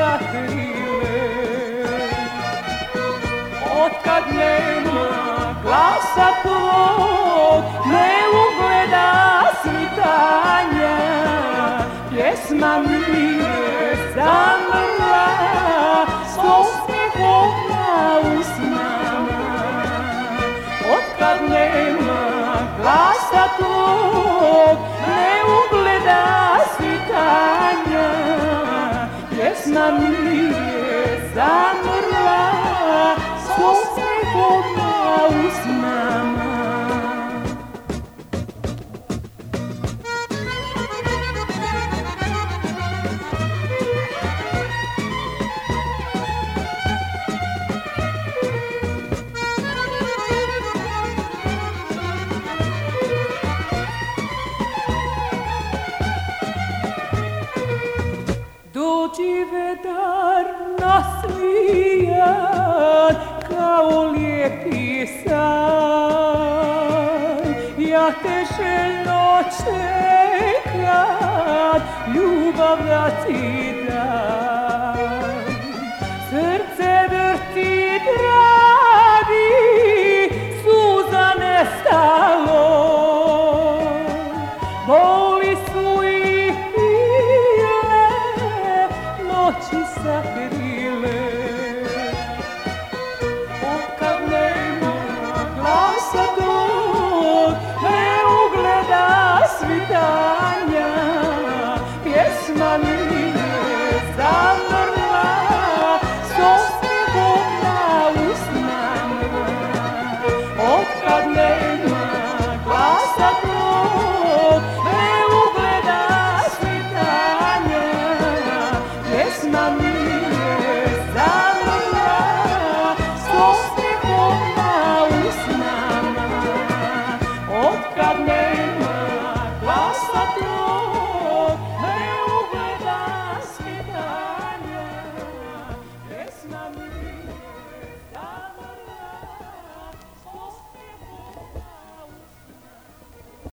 sakrile. Otkad nema glasa tvog, ne ugleda svitanja, pjesma mi je zamrla, s osmijehom na usnama. Otkad nema glasa tvog, ne ugleda svitanja, pjesma mi je zamrla, s osmijehom na usnama. Dođi vedar nasmijan kao lijepi san, ja te željno čekam, ljubav da ti dam. Srce vrti dragi, suza nestalo, boli su i pile, noći sakrile.